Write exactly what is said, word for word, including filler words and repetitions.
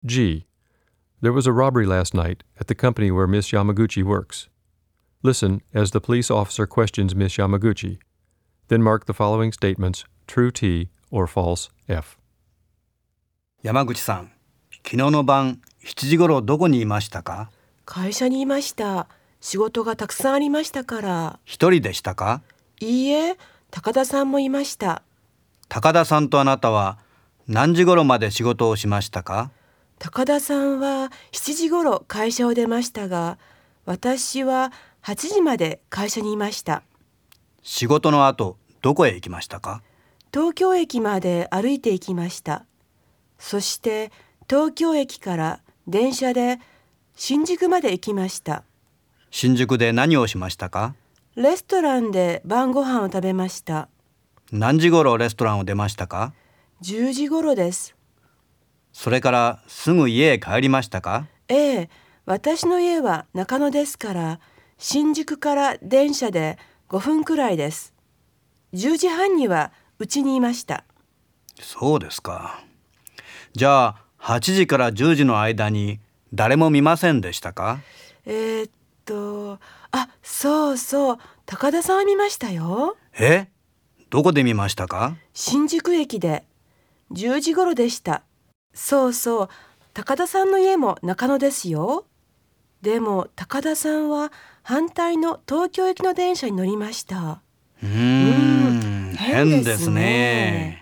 G. There was a robbery last night at the company where Miss Yamaguchi works. Listen as the police officer questions Miss Yamaguchi. Then mark the following statements true T or false F. 山口さん、昨日の晩しちじ頃どこにいましたか？ 会社にいました。仕事がたくさんありましたから。 一人でしたか？ いいえ、高田さんもいました。 高田さんとあなたは何時頃まで仕事をしましたか？ 高田さんはしちじ頃会社を出ましたが、私ははちじまで会社にいました。 仕事の後、どこへ行きましたか？ 東京駅まで歩いて行きました。そして東京駅から電車で新宿まで行きました。 新宿で何をしましたか？ レストランで晩ご飯を食べました。 何時頃レストランを出ましたか？ じゅうじ頃です。 それからすぐ家へ帰りましたか？ ええ、私の家は中野ですから、新宿から電車でごふんくらいです。じゅうじはんには家にいました。 そうですか。じゃあはちじからじゅうじの間に誰も見ませんでしたか？ えー、っと、あ、そうそう、高田さんは見ましたよ。 え？どこで見ましたか？ 新宿駅で。じゅうじ頃でした。そうそう、高田さんの家も中野ですよ。でも高田さんは反対の東京行きの電車に乗りました。 うーん、変ですね。